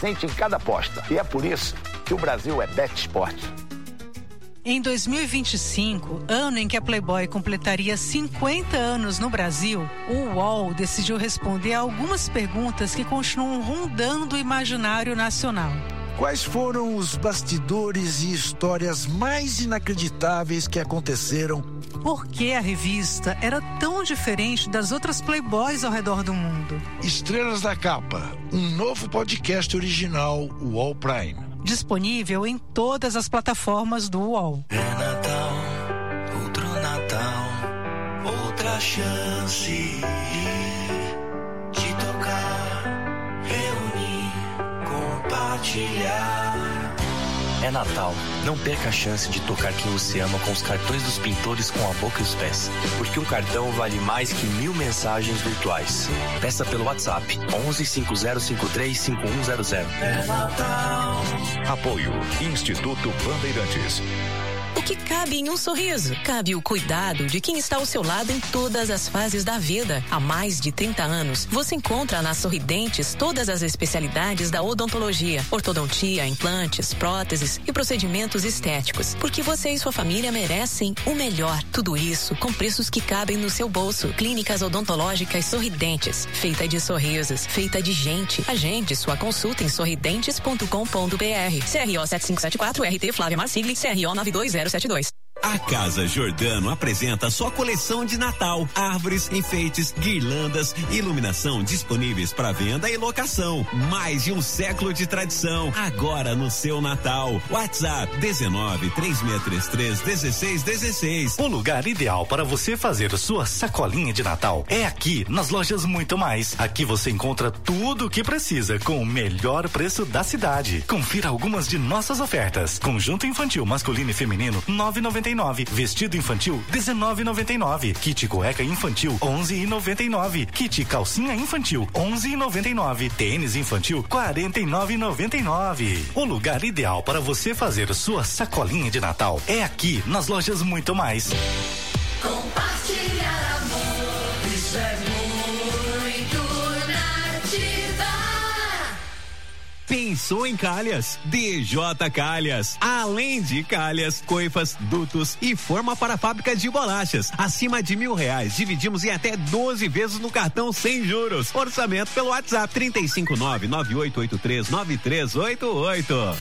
Sente em cada aposta. E é por isso que o Brasil é Bet Sport. Em 2025, ano em que a Playboy completaria 50 anos no Brasil, o UOL decidiu responder a algumas perguntas que continuam rondando o imaginário nacional. Quais foram os bastidores e histórias mais inacreditáveis que aconteceram? Por que a revista era tão diferente das outras Playboys ao redor do mundo? Estrelas da Capa, um novo podcast original UOL Prime. Disponível em todas as plataformas do UOL. É Natal, outro Natal, outra chance de tocar, reunir, compartilhar. É Natal, não perca a chance de tocar quem você ama com os cartões dos pintores com a boca e os pés. Porque um cartão vale mais que 1000 mensagens virtuais. Peça pelo WhatsApp 11 5053 5100. É Natal. Apoio Instituto Bandeirantes. O que cabe em um sorriso? Cabe o cuidado de quem está ao seu lado em todas as fases da vida. Há mais de 30 anos, você encontra na Sorridentes todas as especialidades da odontologia, ortodontia, implantes, próteses e procedimentos estéticos. Porque você e sua família merecem o melhor. Tudo isso com preços que cabem no seu bolso. Clínicas odontológicas Sorridentes. Feita de sorrisos, feita de gente. Agende sua consulta em sorridentes.com.br. CRO 7574, RT Flávia Marsigli, CRO 92072. A Casa Giordano apresenta sua coleção de Natal. Árvores, enfeites, guirlandas, iluminação disponíveis para venda e locação. Mais de um século de tradição. Agora no seu Natal. WhatsApp 1936331616. O lugar ideal para você fazer sua sacolinha de Natal é aqui, nas lojas Muito Mais. Aqui você encontra tudo o que precisa com o melhor preço da cidade. Confira algumas de nossas ofertas. Conjunto infantil masculino e feminino 9,99. Vestido infantil 19,99. Kit cueca infantil 11,99. Kit calcinha infantil 11,99. Tênis infantil 49,99. O lugar ideal para você fazer sua sacolinha de Natal é aqui nas lojas Muito Mais. Compartilhar amor, isso é muito Nativa. Pensou em calhas? DJ Calhas. Além de calhas, coifas, dutos e forma para fábricas de bolachas. Acima de R$1.000, dividimos em até 12 vezes no cartão sem juros. Orçamento pelo WhatsApp 359-9883-9388.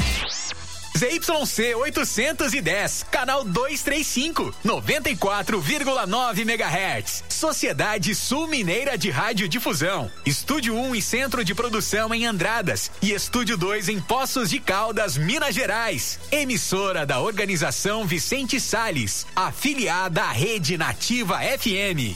ZYC 810, canal 235, 94,9 MHz. Sociedade Sul Mineira de Radiodifusão. Estúdio 1 e Centro de Produção em Andradas. E Estúdio 2 em Poços de Caldas, Minas Gerais. Emissora da Organização Vicente Salles. Afiliada à Rede Nativa FM.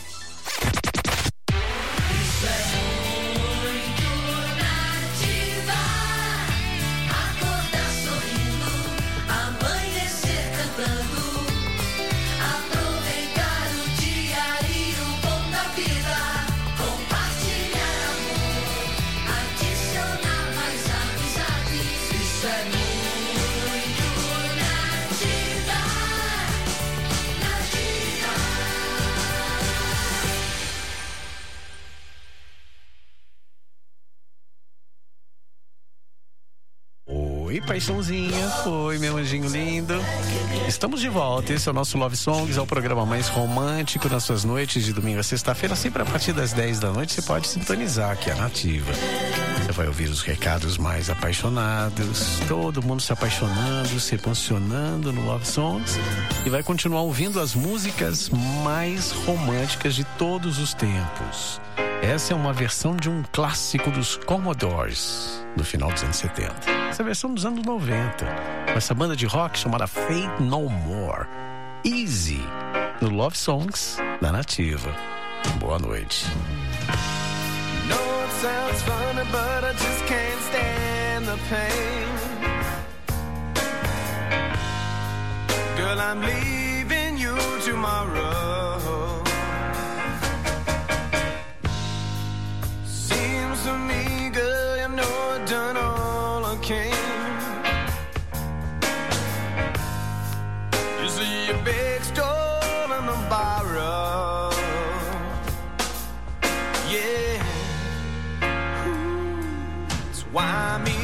Oi, paixãozinha. Oi, meu anjinho lindo. Estamos de volta. Esse é o nosso Love Songs, é o programa mais romântico nas suas noites de domingo a sexta-feira, sempre a partir das 10 da noite. Você pode sintonizar aqui a Nativa. Você vai ouvir os recados mais apaixonados, todo mundo se apaixonando, se emocionando no Love Songs, e vai continuar ouvindo as músicas mais românticas de todos os tempos. Essa é uma versão de um clássico dos Commodores, do final dos anos 70. Essa versão dos anos 90, com essa banda de rock chamada Faith No More. Easy, no Love Songs da Nativa. Boa noite. No, it sounds funny, but I just can't stand the pain. Girl, I'm leaving you tomorrow. Seems to me, girl, you know I've done all I can. You see a big stone and a borrow. Yeah. Ooh, that's why I'm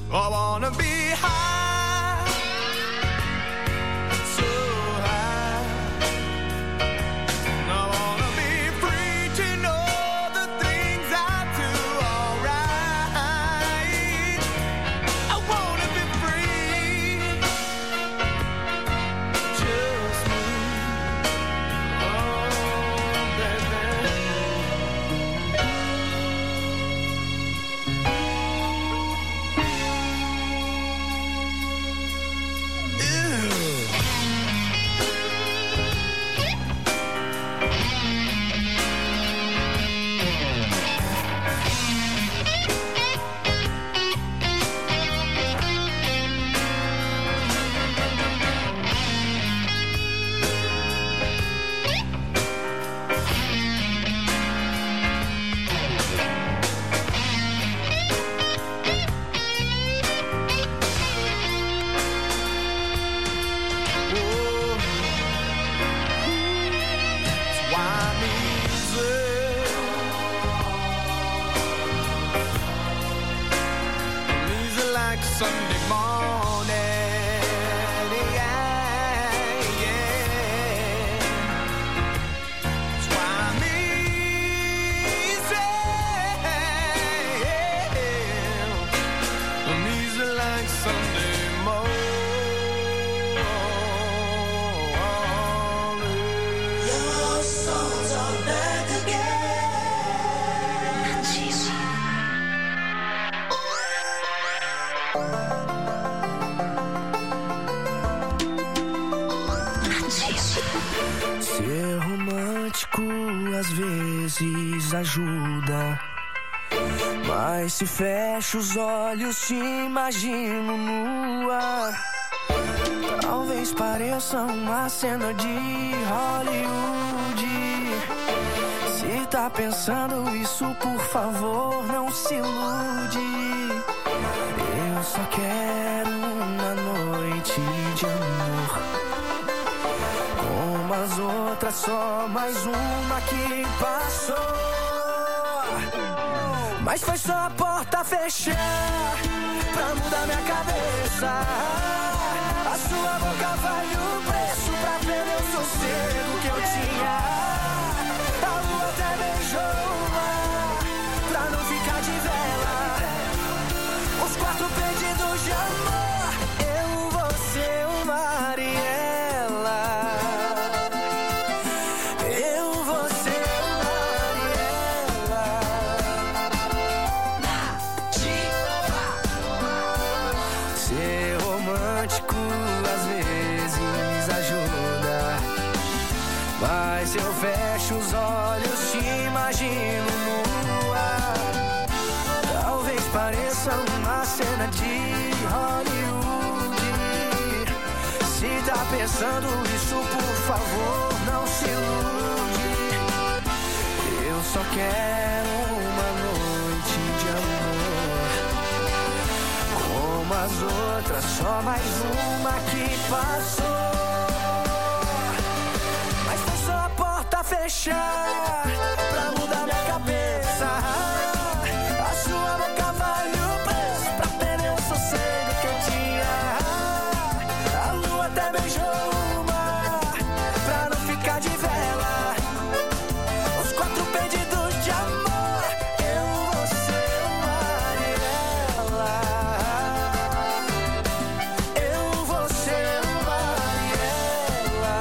I wanna be high, so high. I wanna be free to know the things I do alright. I wanna be free, just me. Oh, baby. Sunday morning, yeah, yeah. That's why I'm easy. I'm easy like Sunday morning. Your songs are back again. Jesus. Ser romântico às vezes ajuda, mas se fecho os olhos te imagino nua. Talvez pareça uma cena de Hollywood. Se tá pensando isso, por favor, não se ilude. Eu só quero uma noite de amor, como as outras, só mais uma que passou. Mas foi só a porta fechar pra mudar minha cabeça. A sua boca vale o preço pra perder o sossego que eu tinha. A lua até beijou o mar pra não ficar de vela. Os 4 pedidos de amor, eu, você, o mar e ela. Eu, você, o mar e ela. Ser romântico às vezes ajuda, mas se eu fecho os olhos te imagino nua. Talvez pareça uma cena de Hollywood. Se tá pensando isso, por favor, não se ilude. Eu só quero uma noite de amor, como as outras, só mais uma que passou. Mas foi só a porta fechar pra mudar minha cabeça. A sua boca vale o preço pra perder o sossego que eu tinha. A lua até beijou o mar pra não ficar de vela. Os 4 pedidos de amor, eu, você, o mar e ela. Eu, você, o mar e ela.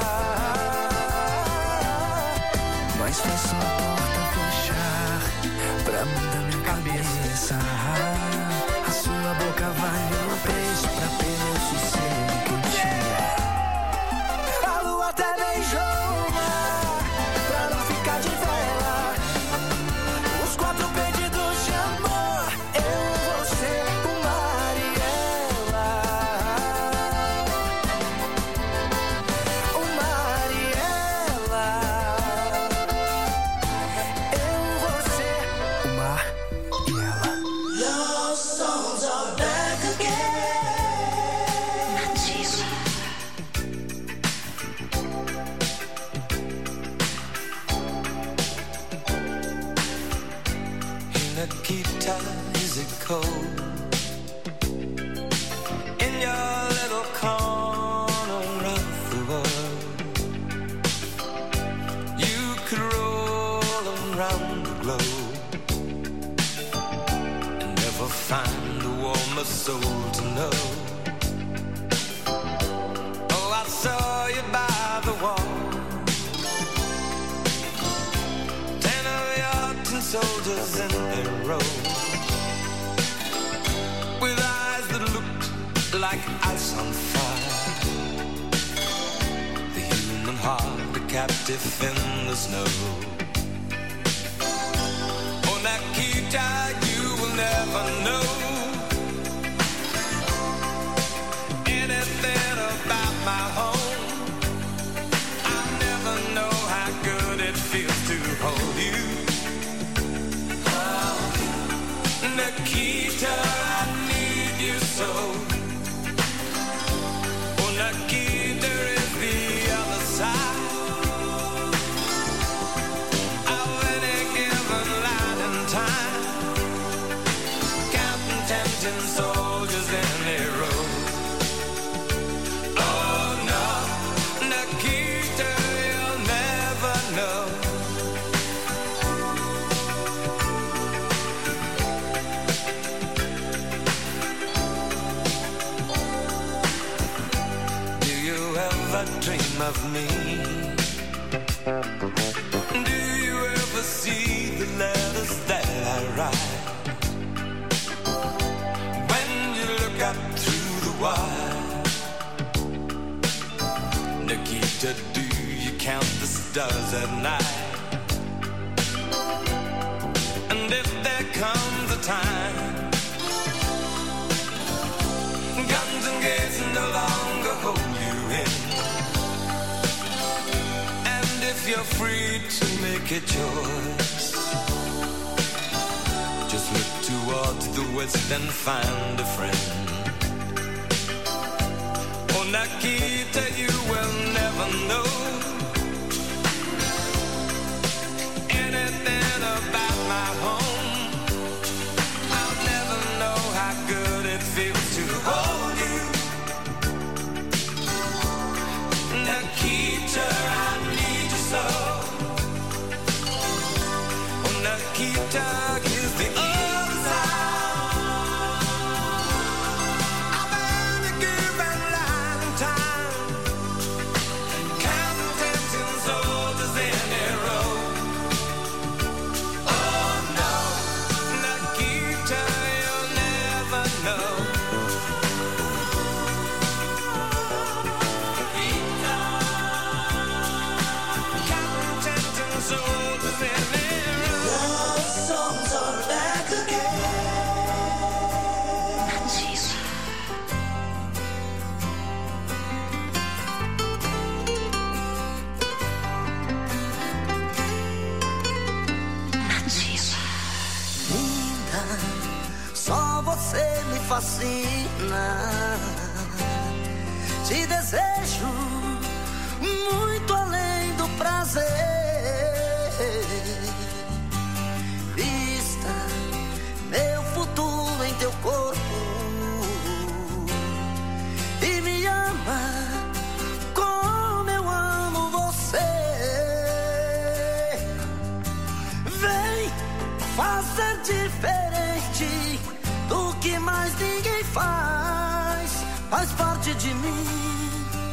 Mas foi só a porta fechar pra mudar minha cabeça. A sua boca vale o preço pra perder o sossego que eu tinha. A lua até beijou o mar pra não ficar de vela. Os 4 pedidos de amor, eu, você, o mar e ela. O mar e ela. Eu, você, o mar e ela. Your songs are back again. Jesus. Hey, Nikita, is it cold soul to know. Oh, I saw you by the wall. 10 of your tin soldiers in a row, with eyes that looked like ice on fire. The human heart, a captive in the snow. Oh, Nikita, you will never know anything about my home. I never know how good it feels to hold you. Oh, Nikita, I need you so. Oh, Nikita is the other side of any given light and time. Counting 10 soldiers in a row. Oh no, Nikita, you'll never know. Do you ever dream of me? Do you ever see the letters that I write? When you look up through the wire, Nikita, do you count the stars at night? And if there comes a time guns and gates no longer hold you in, and if you're free to make a choice, just look towards the west and find a friend. Oh, Nikita, you will never know anything about my home. I'll never know how good it feels to hold you. Nikita, I need you so. Oh, Nikita is the other side of any given line and time. Counting 10 soldiers in a row. Oh no, Nikita, you'll never know. Nikita, counting 10 soldiers in a row. Love songs are back again. Linda, só você me fascina. Te desejo muito além do prazer. Vista meu futuro em teu corpo e me ama como eu amo você. Vem fazer diferente do que mais ninguém faz. Faz parte de mim.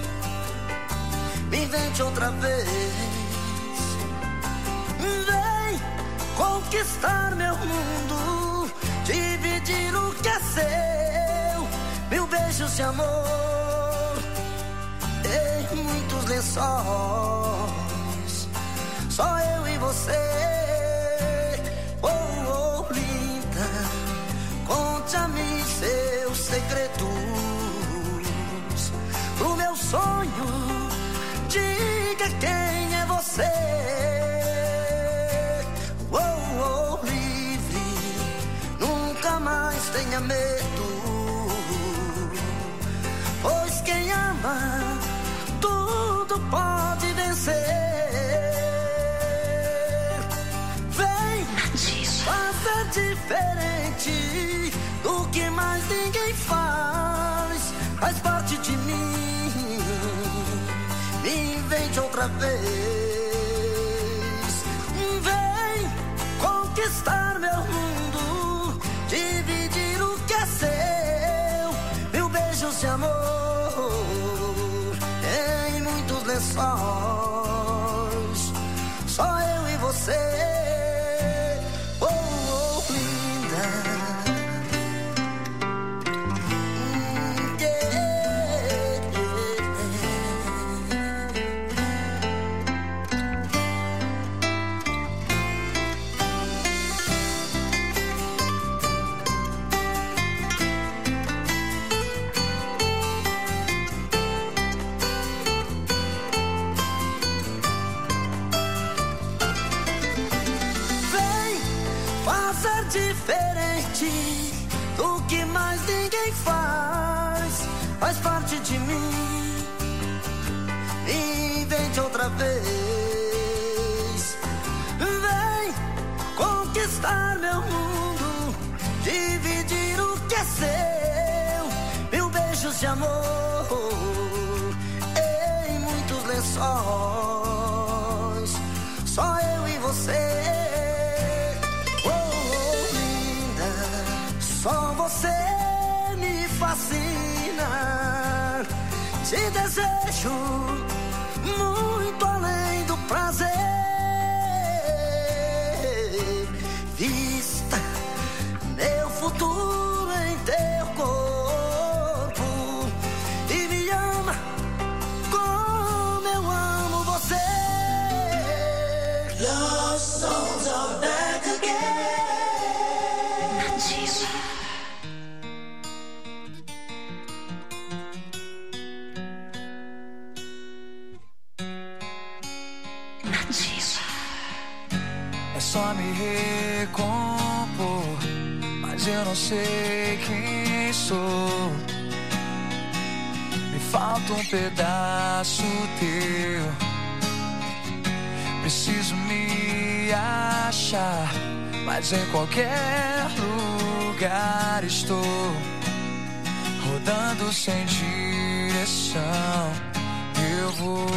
Me invente outra vez. Vem conquistar meu mundo, dividir o que é seu. Mil beijos de amor em muitos lençóis. Só eu e você. Oh, oh, linda, conte a mim seus segredos. Pro meu sonho, diga quem é você. Oh, oh, livre, nunca mais tenha medo, pois quem ama tudo pode vencer. Vem fazer diferente do que mais ninguém faz. Faz parte de mim. Me invente outra vez. Vem conquistar meu mundo, dividir o que é seu. beijos de amor em muitos lençóis, só eu e você. Diferente do que mais ninguém faz parte de mim. Invente outra vez, vem conquistar meu mundo, dividir o que é seu. Mil beijos de amor em muitos lençóis, só eu e você. Só você me fascina, te desejo muito além do prazer. Vista meu futuro em teu corpo e me ama como eu amo você. Your souls are back again. É só me recompor, mas eu não sei quem sou. Me falta um pedaço teu. Preciso me achar, mas em qualquer lugar estou, rodando sem direção. Eu vou.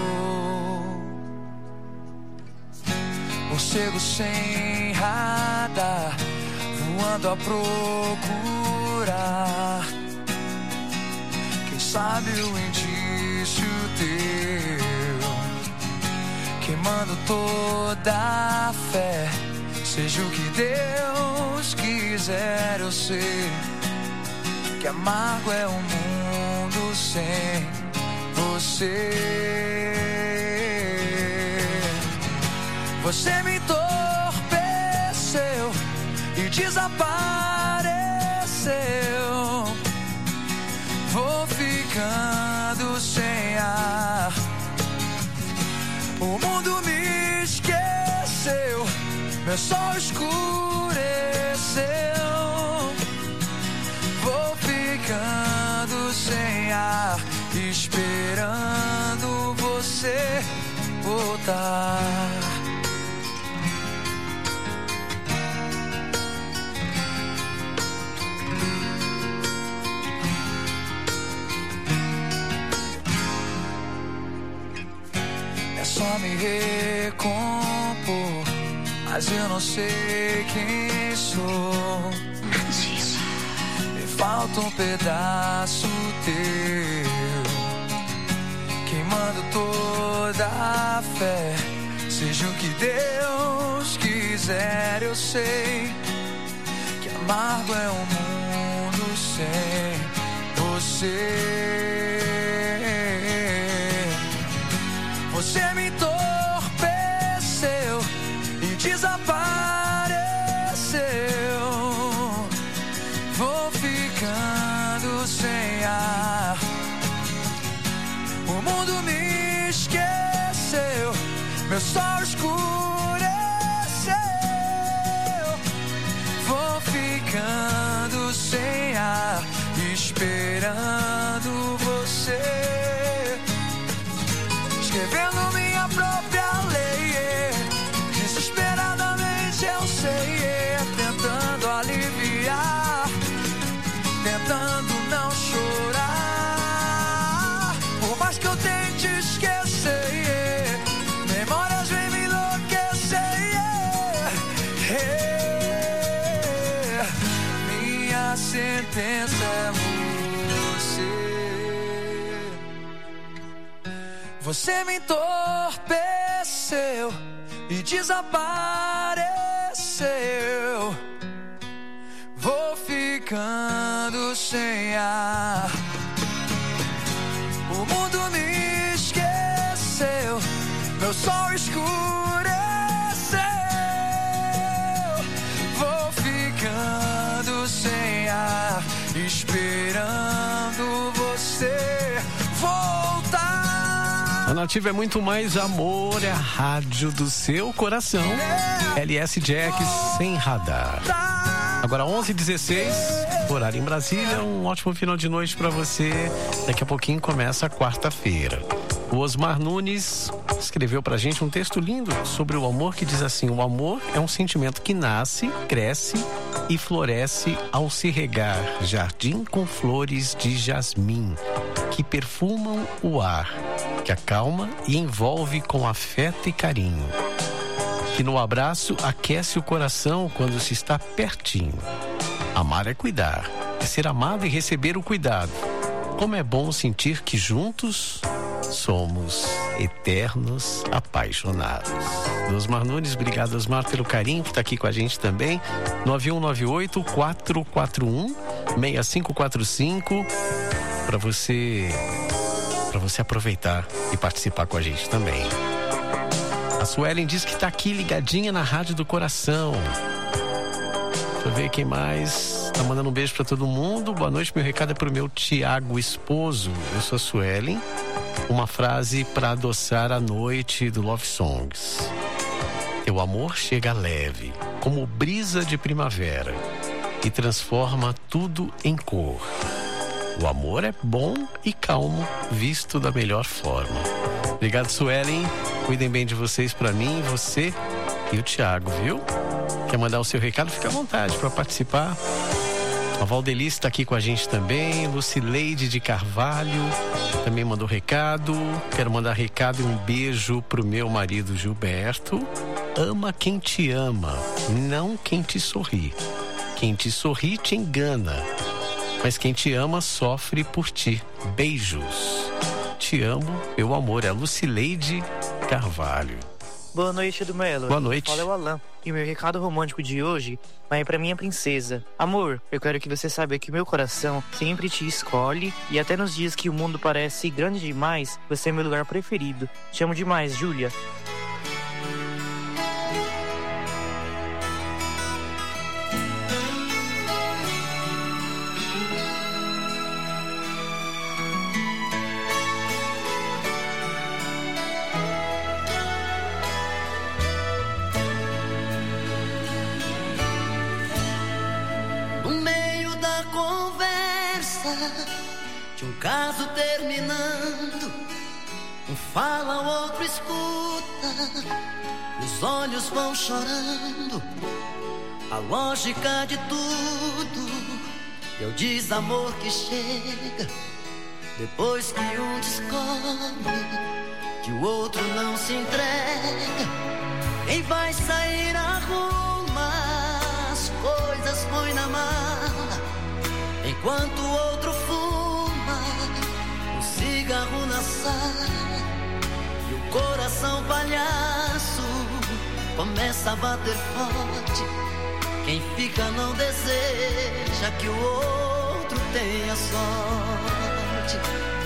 Morcego sem radar, voando a procurar. Quem sabe o indício teu, queimando toda a fé. Seja o que Deus quiser, eu sei que amargo é um mundo sem você. Você me entorpeceu e desapareceu. Vou ficando sem ar. O mundo me esqueceu, meu sol escureceu. Vou ficando sem ar, esperando você voltar. Só me recompor, mas eu não sei quem sou. Me falta um pedaço teu, queimando toda a fé. Seja o que Deus quiser, eu sei que amargo é um mundo sem você. Você me entorpeceu e desapareceu. Vou ficando sem ar. O mundo me esqueceu, meu sol escureceu. Vou ficando sem ar, esperando você. Escrevendo minha própria lei, desesperadamente eu sei, tentando aliviar, tentando não chorar. Você me entorpeceu e desapareceu. Vou ficando sem ar. O mundo me esqueceu, meu sol escureceu. Vou ficando sem ar, esperando você voltar. A Nativa é muito mais amor, é a rádio do seu coração. LS Jack sem radar. Agora 11h16, horário em Brasília. Um ótimo final de noite para você. Daqui a pouquinho começa a quarta-feira. O Osmar Nunes escreveu pra gente um texto lindo sobre o amor que diz assim: o amor é um sentimento que nasce, cresce e floresce ao se regar jardim com flores de jasmim que perfumam o ar, que acalma e envolve com afeto e carinho, que no abraço aquece o coração quando se está pertinho. Amar é cuidar, é ser amado e receber o cuidado. Como é bom sentir que juntos somos eternos apaixonados. Osmar Nunes, obrigado, Osmar, pelo carinho, que está aqui com a gente também. 9198-441-6545 para você aproveitar e participar com a gente também. A Suelen diz que está aqui ligadinha na Rádio do Coração. Deixa eu ver quem mais tá mandando um beijo para todo mundo. Boa noite, meu recado é pro meu Tiago esposo. Eu sou a Suelen. Uma frase para adoçar a noite do Love Songs. Teu amor chega leve, como brisa de primavera, e transforma tudo em cor. O amor é bom e calmo, visto da melhor forma. Obrigado, Suelen. Cuidem bem de vocês, para mim, você e o Thiago, viu? Quer mandar o seu recado? Fica à vontade para participar. A Valdelice está aqui com a gente também. Lucileide de Carvalho também mandou recado. Quero mandar recado e um beijo pro meu marido Gilberto. Ama quem te ama, não quem te sorri. Quem te sorri te engana, mas quem te ama sofre por ti. Beijos. Te amo, meu amor. É a Lucileide Carvalho. Boa noite, do Melo. Boa noite. Fala, é o Alan. E o meu recado romântico de hoje vai pra minha princesa. Amor, eu quero que você saiba que meu coração sempre te escolhe, e até nos dias que o mundo parece grande demais, você é meu lugar preferido. Te amo demais, Júlia. De um caso terminando, um fala, o outro escuta, os olhos vão chorando, a lógica de tudo é o desamor que chega depois que um descobre que o outro não se entrega. Quem vai sair arruma as coisas, põe na mala, enquanto o outro fuma um cigarro na sala, e o coração palhaço começa a bater forte. Quem fica não deseja que o outro tenha sorte.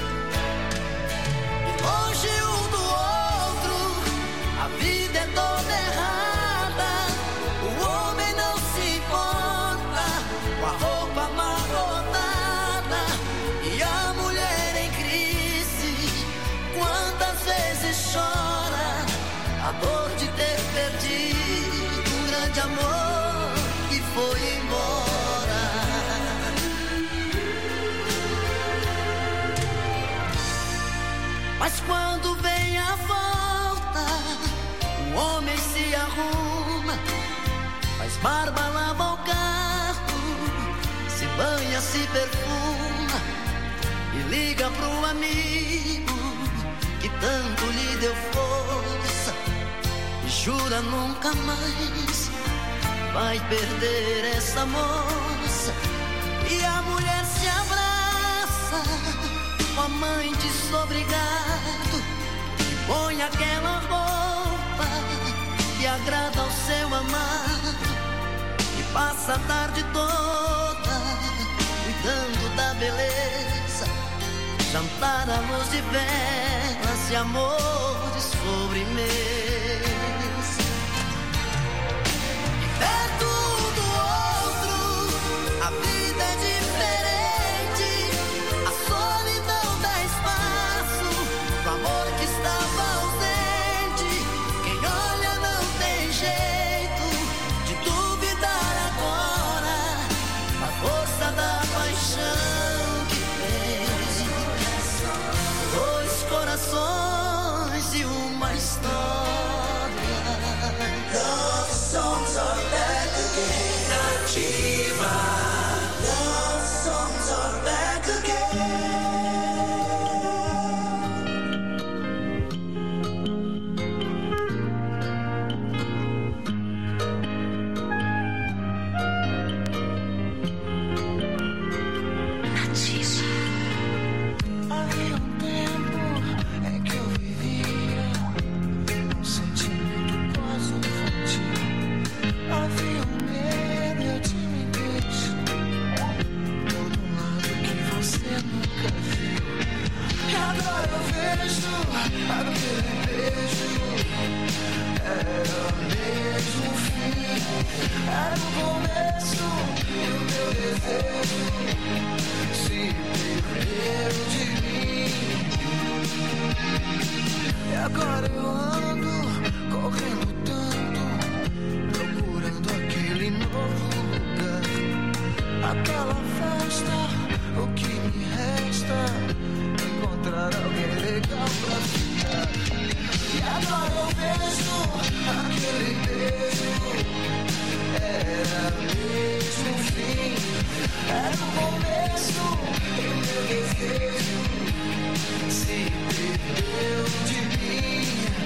E longe um do outro, a vida é toda errada. O homem não se importa com a roupa amarrotada e a mulher em crise. Quantas vezes chora a dor de ter perdido um grande amor que foi embora. Mas quando vem a volta, o homem se arruma, faz barba, lava o carro, se banha, se perfuma e liga pro amigo que tanto lhe deu força e jura nunca mais vai perder essa moça. E a mulher se abraça com amante desobrigado escolhe aquela roupa que agrada ao seu amado e passa a tarde toda cuidando da beleza. Jantar à luz de velas e amores sobremesa. E perto do outro, a vida é diferente. A solidão dá espaço pro amor que estava ausente. Quem olha não tem jeito de duvidar agora da força da paixão que tem. Dois corações e uma história. Love songs are back again. Ativa. Love songs are back again. Havia um tempo em que eu vivia um sentimento quase infantil. Havia um medo e a timidez, todo um lado que você nunca viu. E agora eu vejo aquele beijo, era mesmo o fim, era o começo e o meu desejo se perdeu de mim. E agora eu ando correndo tanto, procurando aquele novo lugar, aquela festa. O que me resta é encontrar alguém legal pra ficar. E agora eu vejo aquele beijo, era mesmo o fim, era o começo e o meu desejo se perdeu de mim.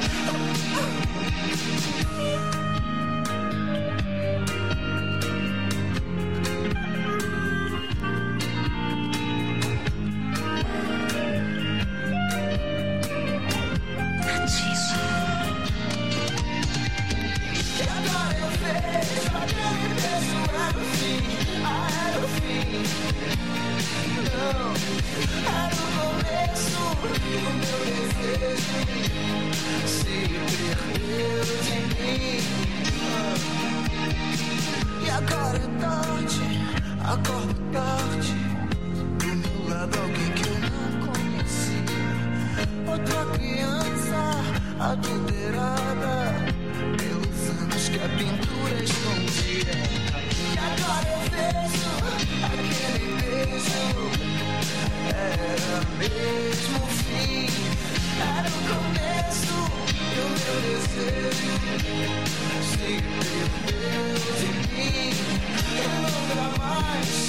E agora eu vejo aquele beijo, era o fim, era o fim. Não, era o começo, o meu desejo se perdeu de mim. E agora é tarde, acordo tarde, do meu lado alguém que eu não conhecia. Outra criança adulterada pelos anos que a pintura escondia. E agora eu vejo aquele beijo, era mesmo o fim, era o começo e o meu desejo se perdeu de mim. Eu não dá mais.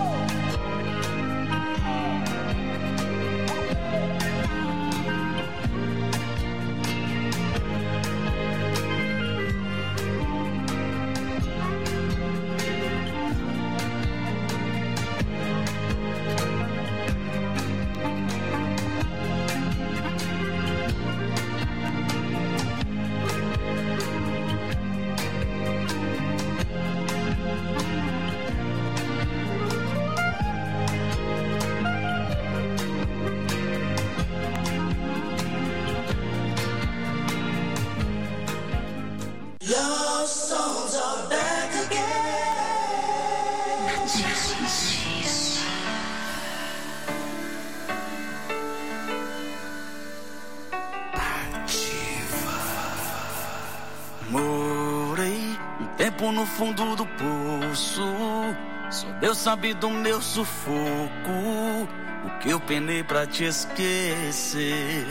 Love songs are back again. Morei um tempo no fundo do poço, só Deus sabe do meu sufoco, o que eu penei pra te esquecer.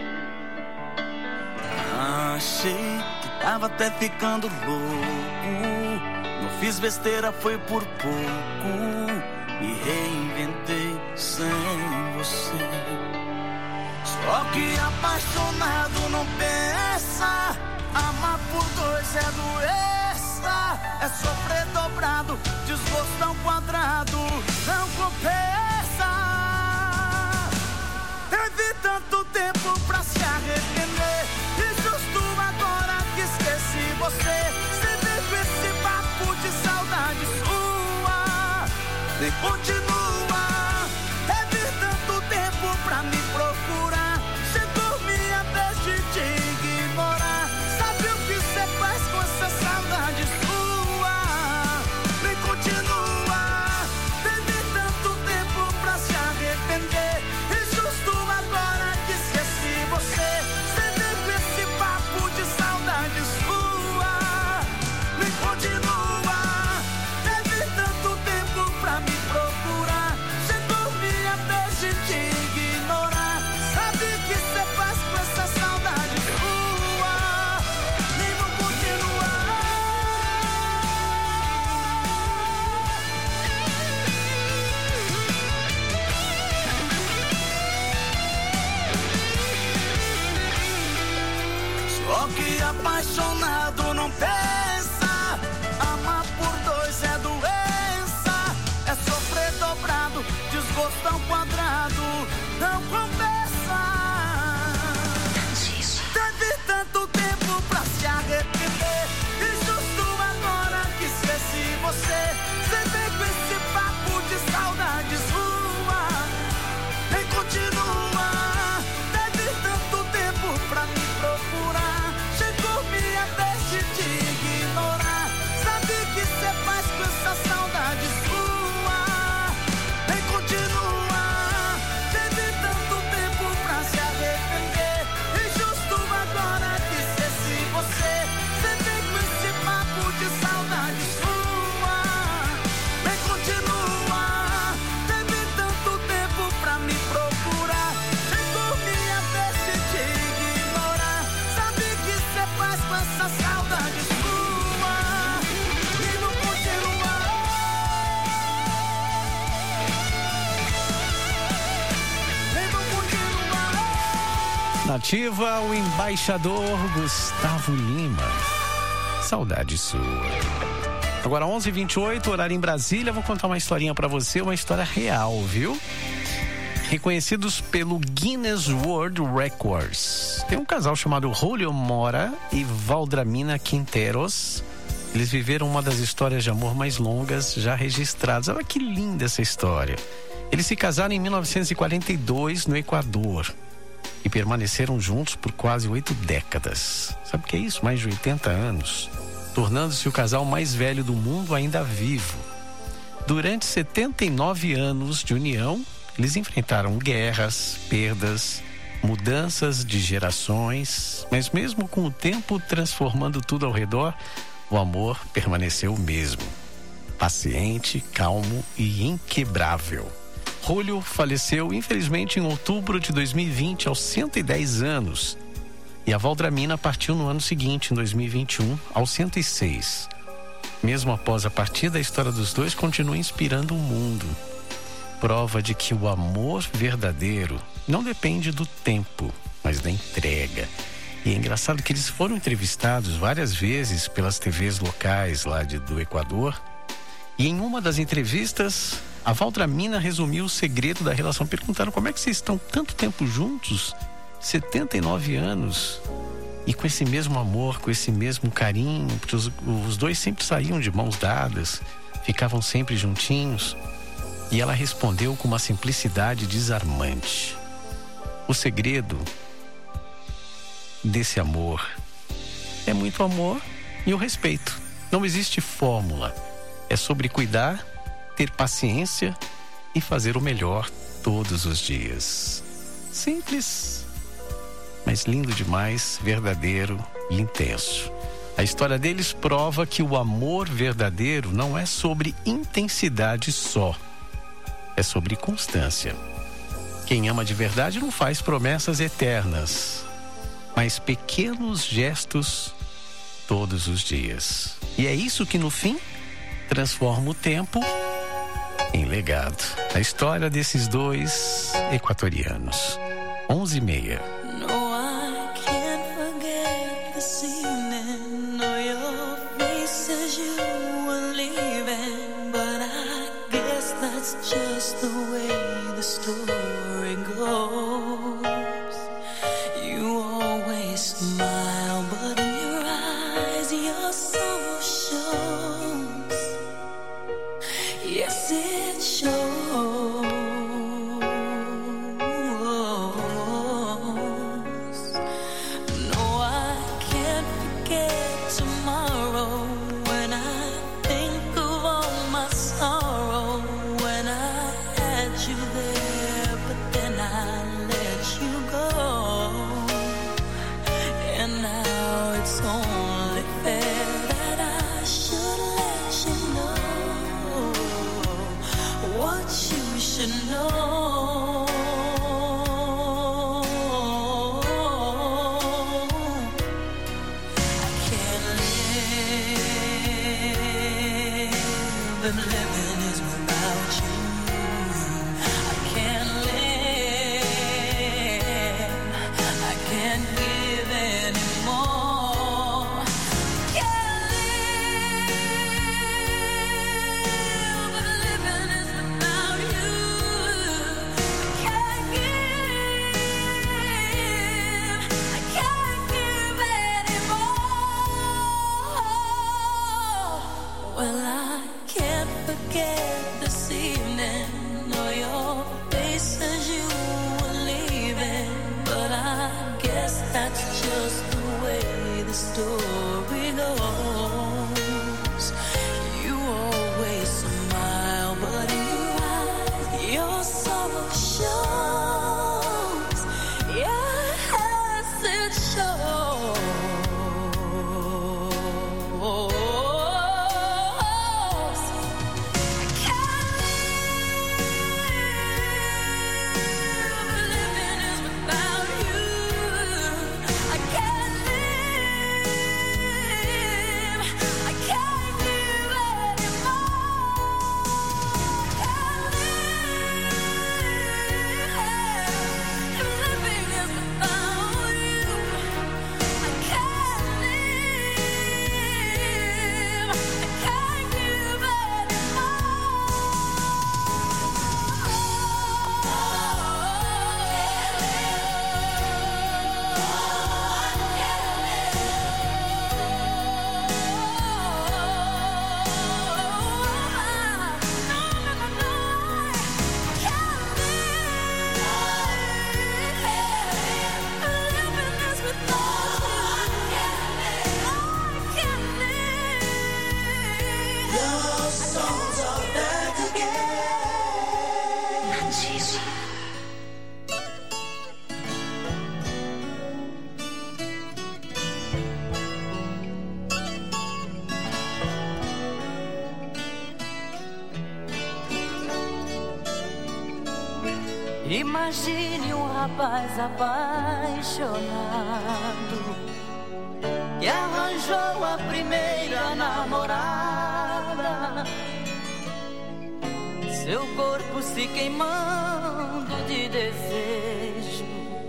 Achei que tava até ficando louco, não fiz besteira, foi por pouco, me reinventei sem você. Só que apaixonado não pensa, amar por dois é doença, é sofrer dobrado, desgosto ao quadrado, não compensa. Teve tanto tempo pra se arrepender, apaixonado não pensa. Amar por dois é doença, é sofrer dobrado, desgosto ao quadrado, não compensa. Teve tanto tempo pra se arrepender, e justo agora que esqueci você. Você vem com esse papo de saudades rua, nem continua. Teve tanto tempo pra me procurar, chegou minha vez de te ignorar. Sabe o que cê faz com essa saudade sua? Nem continua. Teve tanto tempo pra se arrepender, e justo agora que esqueci você. Cê vem com esse papo de saudade sua, nem continua. Teve tanto tempo pra me procurar, chegou minha vez de te ignorar. Sabe o que cê faz com essa saudade sua? E não continua. E não continua. Nativa, o embaixador Gustavo Lima. Saudade sua. Agora 11h28, horário em Brasília. Vou contar uma historinha pra você, uma história real, viu? Reconhecidos pelo Guinness World Records. Tem um casal chamado Julio Mora e Valdramina Quinteros. Eles viveram uma das histórias de amor mais longas já registradas. Olha que linda essa história. Eles se casaram em 1942 no Equador e permaneceram juntos por quase 8 décadas. Sabe o que é isso? Mais de 80 anos. Tornando-se o casal mais velho do mundo ainda vivo. Durante 79 anos de união, eles enfrentaram guerras, perdas, mudanças de gerações, mas mesmo com o tempo transformando tudo ao redor, o amor permaneceu o mesmo. Paciente, calmo e inquebrável. Julio faleceu, infelizmente, em outubro de 2020, aos 110 anos. E a Valdramina partiu no ano seguinte, em 2021, aos 106. Mesmo após a partida, a história dos dois continua inspirando o mundo. Prova de que o amor verdadeiro não depende do tempo, mas da entrega. E é engraçado que eles foram entrevistados várias vezes pelas TVs locais lá do Equador. E em uma das entrevistas, a Valdramina resumiu o segredo da relação. Perguntaram: como é que vocês estão tanto tempo juntos, 79 anos, e com esse mesmo amor, com esse mesmo carinho, porque os dois sempre saíam de mãos dadas, ficavam sempre juntinhos. E ela respondeu com uma simplicidade desarmante: o segredo desse amor é muito amor e o respeito. Não existe fórmula. É sobre cuidar, ter paciência e fazer o melhor todos os dias. Simples, mas lindo demais, verdadeiro e intenso. A história deles prova que o amor verdadeiro não é sobre intensidade só. É sobre constância. Quem ama de verdade não faz promessas eternas, mas pequenos gestos todos os dias. E é isso que, no fim, transforma o tempo em legado. A história desses dois equatorianos. 11h30. Just the way the story goes. You always smile, but in your eyes your sorrow shows. Yes, it shows. No, I can't forget tomorrow when I think of all my sorrow. You there, but then I let Imagine um rapaz apaixonado que arranjou a primeira namorada, seu corpo se queimando de desejo,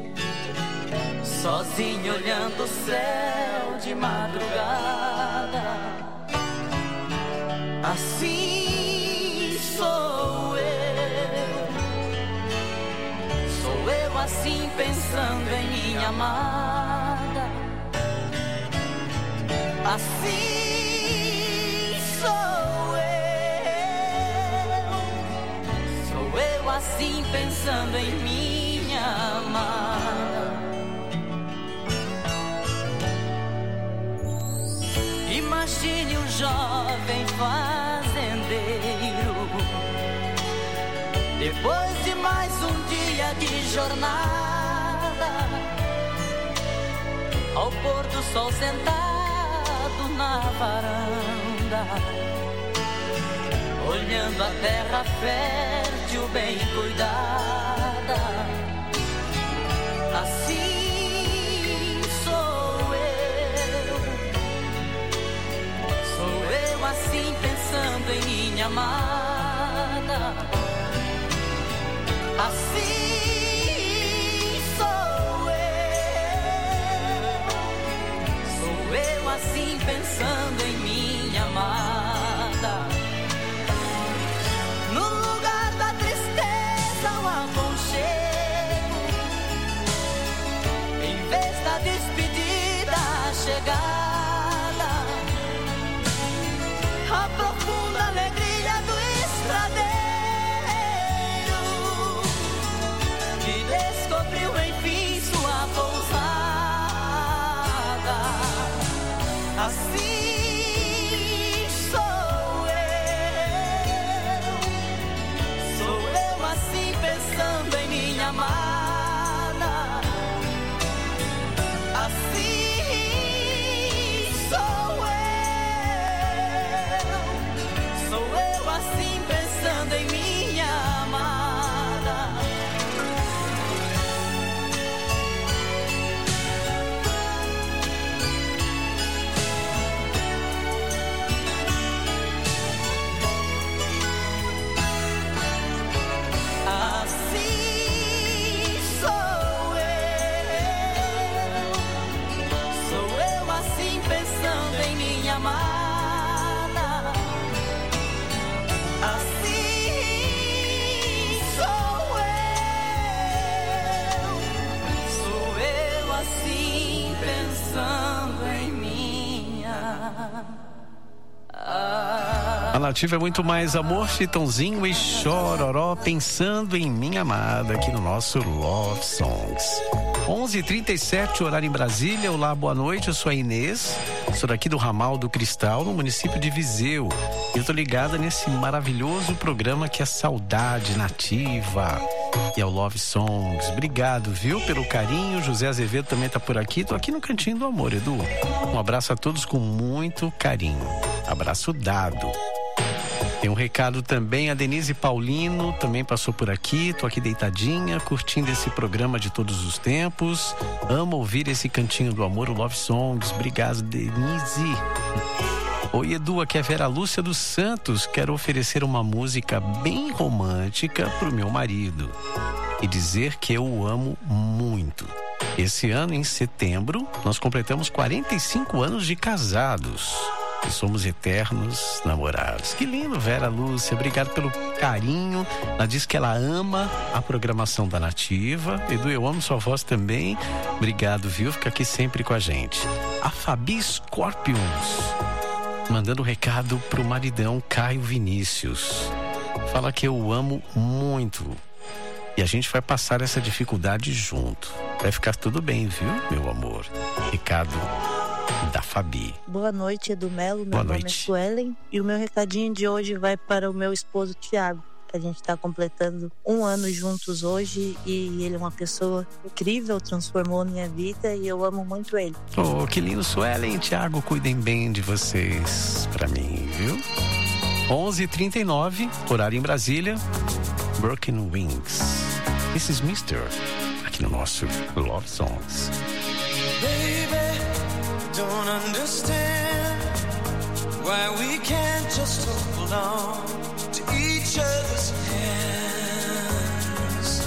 sozinho olhando o céu de madrugada. Assim sou eu assim pensando em minha amada. Assim sou eu assim pensando em minha amada. Imagine um jovem fazendeiro, depois de mais um dia de jornada, ao pôr do sol sentado na varanda, olhando a terra fértil bem cuidada. Assim sou eu assim pensando em minha amada. Assim sou eu assim pensando em minha amada. No lugar da tristeza o aconchego, em vez da despedida a chegada, a profunda alegria do estradeiro que descobriu enfim sua pousada. Assim sou eu assim pensando em minha amada. Assim sou eu assim pensando em minha amada. Assim sou eu assim pensando em minha amada. Assim sou eu assim pensando em minha A Nativa é muito mais amor, Chitãozinho e Chororó, pensando em minha amada, aqui no nosso Love Songs. 11h37, horário em Brasília. Olá, boa noite, eu sou a Inês, sou daqui do Ramal do Cristal, no município de Viseu. Eu tô ligada nesse maravilhoso programa que é Saudade Nativa e é o Love Songs. Obrigado, viu, pelo carinho. José Azevedo também tá por aqui. Tô aqui no Cantinho do Amor, Edu. Um abraço a todos com muito carinho. Abraço dado. Tem um recado também, a Denise Paulino também passou por aqui. Tô aqui deitadinha, curtindo esse programa de todos os tempos. Amo ouvir esse Cantinho do Amor, o Love Songs. Obrigado, Denise. Oi, Edu, aqui é Vera Lúcia dos Santos. Quero oferecer uma música bem romântica pro meu marido e dizer que eu o amo muito. Esse ano, em setembro, nós completamos 45 anos de casados e somos eternos namorados. Que lindo, Vera Lúcia. Obrigado pelo carinho. Ela diz que ela ama a programação da Nativa. Edu, eu amo sua voz também. Obrigado, viu? Fica aqui sempre com a gente. A Fabi Scorpions mandando um recado pro maridão Caio Vinícius. Fala que eu o amo muito e a gente vai passar essa dificuldade junto. Vai ficar tudo bem, viu, meu amor? Recado da Fabi. Boa noite, Edu Melo. Meu nome é Suelen e o meu recadinho de hoje vai para o meu esposo Tiago. A gente está completando 1 ano juntos hoje e ele é uma pessoa incrível, transformou minha vida e eu amo muito ele. Oh, que lindo, Suelen e Tiago, cuidem bem de vocês pra mim, viu? 11h39, horário em Brasília, Broken Wings. Esses Mister, aqui no nosso Love Songs. Baby, don't understand why we can't just hold on to each other's hands.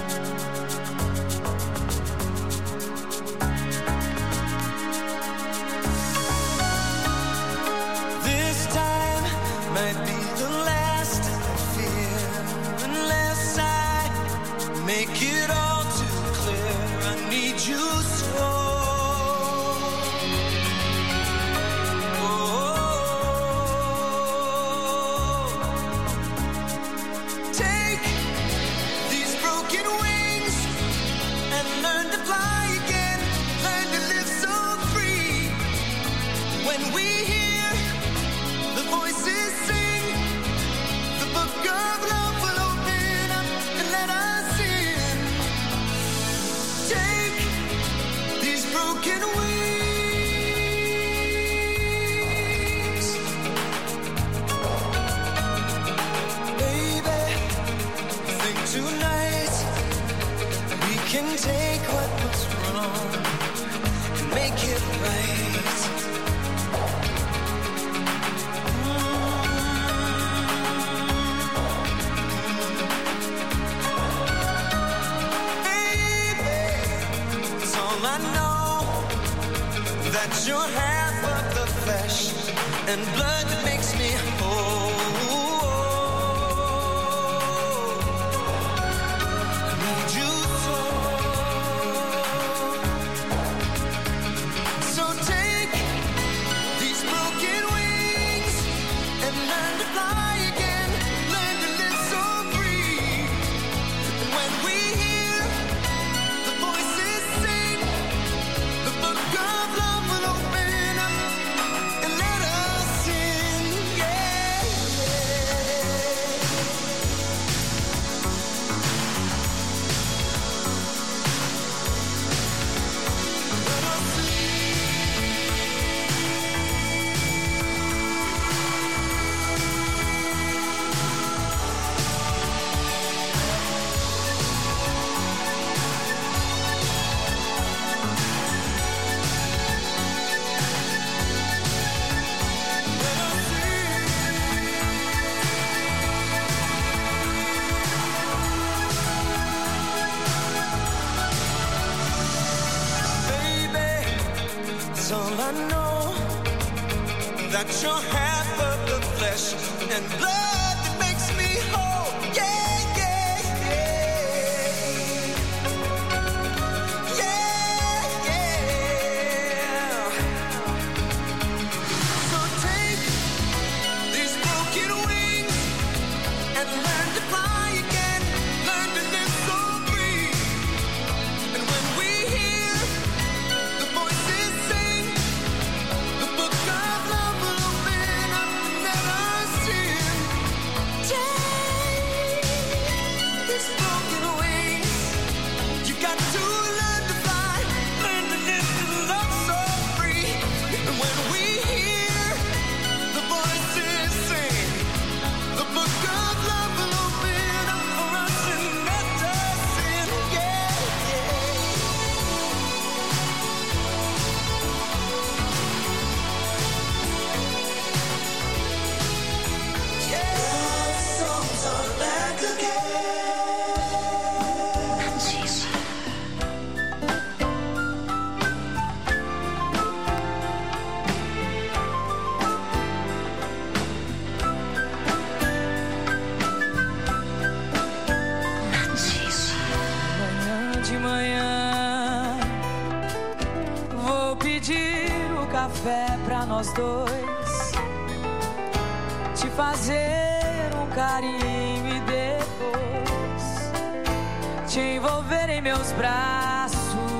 This time might be the last I fear, unless I make it all too clear. I need you so. Take what was wrong and make it right. Baby, it's all I know, that you're half of the flesh and blood that makes me whole. That you're half of the flesh and blood that makes me whole. Yeah, yeah, yeah. Yeah, yeah. So take these broken wings and learn to fly again. Learn to live so free. And when we hear the voices sing the book of love, pra nós dois, te fazer um carinho e depois te envolver em meus braços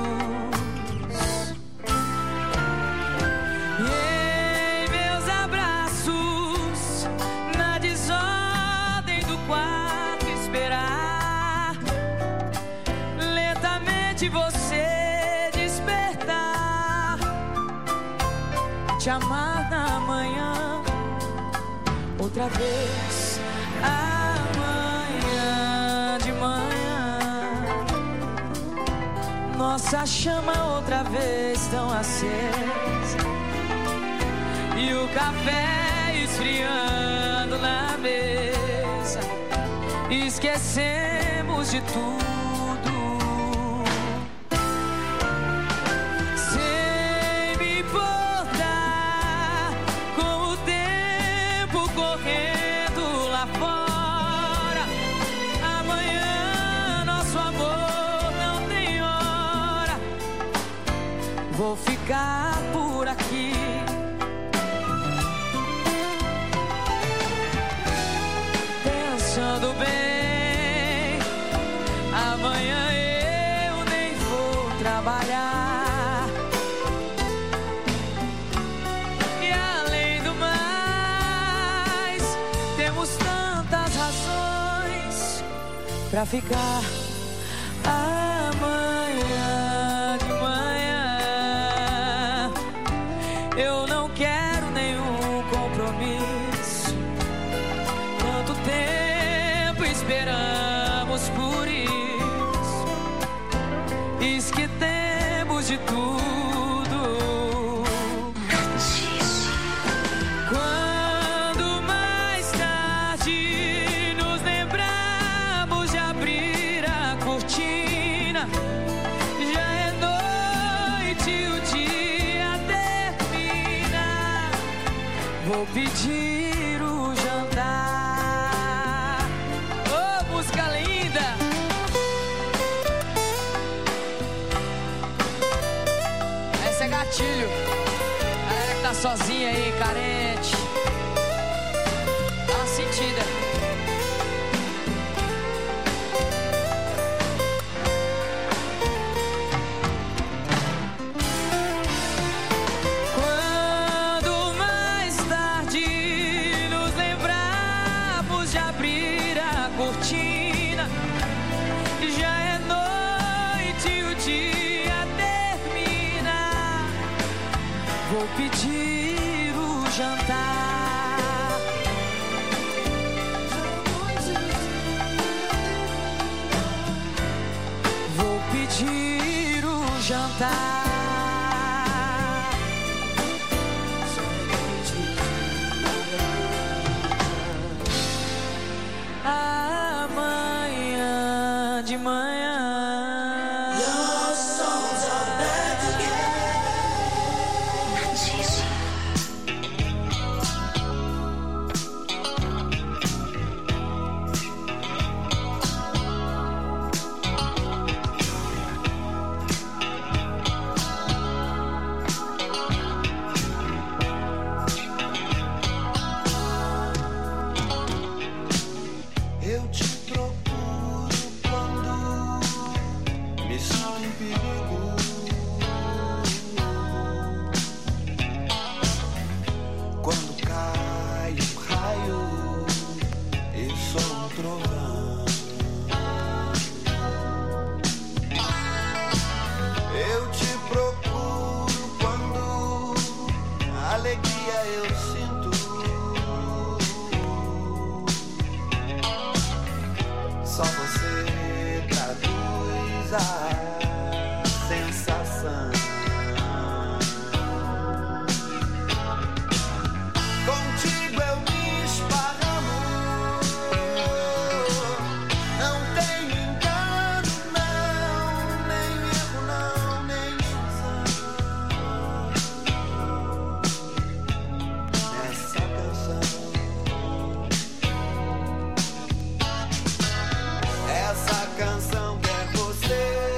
e em meus abraços, na desordem do quarto esperar lentamente você despertar, te amar na manhã outra vez, amanhã de manhã. nossa chama outra vez tão acesa e o café esfriando na mesa. Esquecemos de tudo, sem me importar com o tempo correndo lá fora. Amanhã nosso amor não tem hora. Vou ficar por aqui, pensando bem. Amanhã eu nem vou trabalhar. E além do mais, temos tantas razões pra ficar. Amanhã de manhã eu não quero nenhum compromisso. Tanto tempo esperamos por isso. Esquecemos de tudo. Quando mais tarde nos lembramos de abrir a cortina, já é noite e o dia termina. Vou pedir o jantar. Ô, música linda! Essa é gatilho. Galera que tá sozinha aí, carente. Dá uma sentida. Quando mais tarde nos lembrarmos de abrir a cortina, já é noite e o dia termina. Vou pedir o jantar. Vou pedir o jantar. Amanhã de manhã. Your songs are back Eu te procuro quando me sinto em perigo. Quando cai um raio e sou um trovão. Eu te procuro quando a alegria eu sinto. Só você traduz a sensação. Contigo eu me esparramo. Não tem engano, não. Nem erro, não. Nem ilusão. Nessa canção. Essa canção quer você.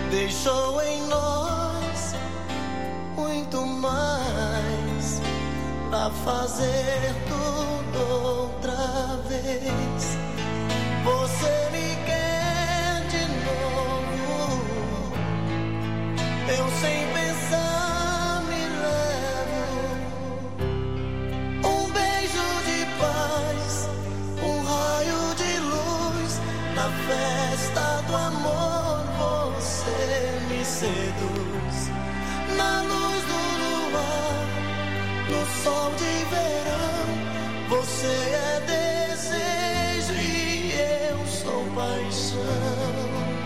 deixou em nós muito mais pra fazer tudo outra vez. Você me quer de novo, eu sem pensar me levo. Um beijo de paz, um raio de luz, na festa do amor você me seduz. Na luz do luar, no sol de verão, você é desejo e eu sou paixão.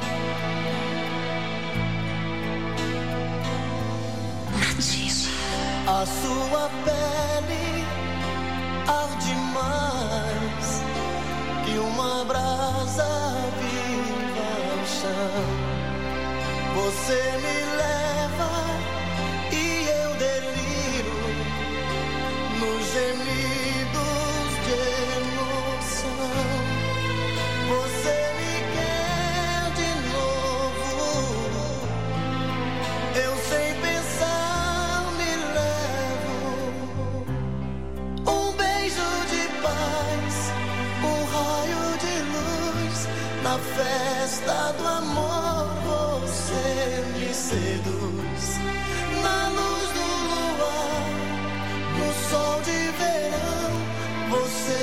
A sua pele arde mais que uma brasa viva ao chão. Você me leva e eu deliro nos gemidos de emoção. Você me quer de novo, eu sem pensar me levo. Um beijo de paz, um raio de luz, na festa do amor você me seduz. Na luz do luar, no sol de verão, você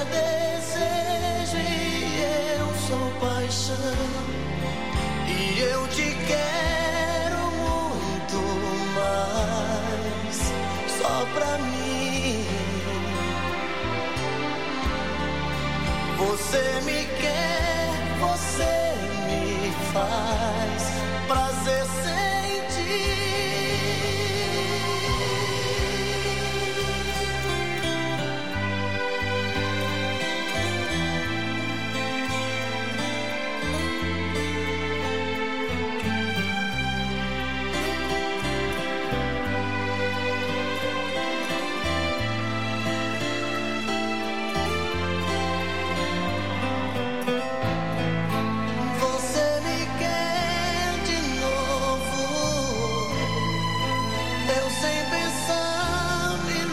é desejo e eu sou paixão. E eu te quero muito mais, só pra mim. Você me quer, você me faz prazer sentir. Você me quer de novo, eu sem pensar me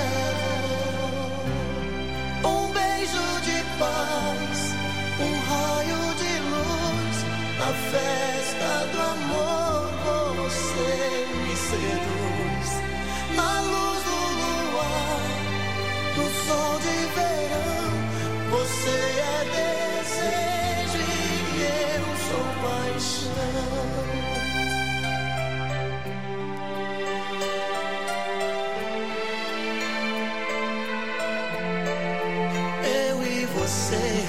levo. Um beijo de paz, um raio de luz, na festa do amor você me seduz. Na luz do luar, no sol de verão, você é desejo e eu sou paixão. Eu e você.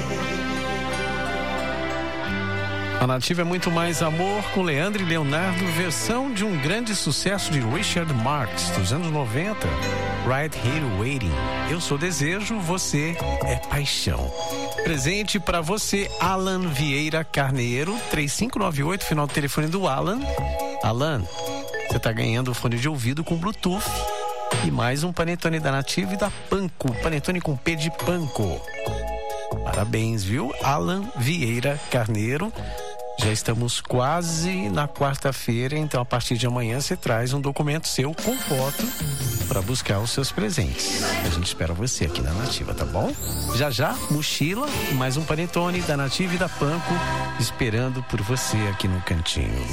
A Nativa é muito mais amor com Leandro e Leonardo, versão de um grande sucesso de Richard Marx dos anos 90, Right Here Waiting. Eu sou desejo, você é paixão. Presente pra você, Alan Vieira Carneiro, 3598, final do telefone do Alan. Alan, você tá ganhando fone de ouvido com Bluetooth e mais um panetone da Nativa e da Panko, panetone com P de Panko. Parabéns, viu? Alan Vieira Carneiro. Já estamos quase na quarta-feira, então a partir de amanhã você traz um documento seu com foto para buscar os seus presentes. A gente espera você aqui na Nativa, tá bom? Já já, mochila e mais um panetone da Nativa e da Panko esperando por você aqui no cantinho.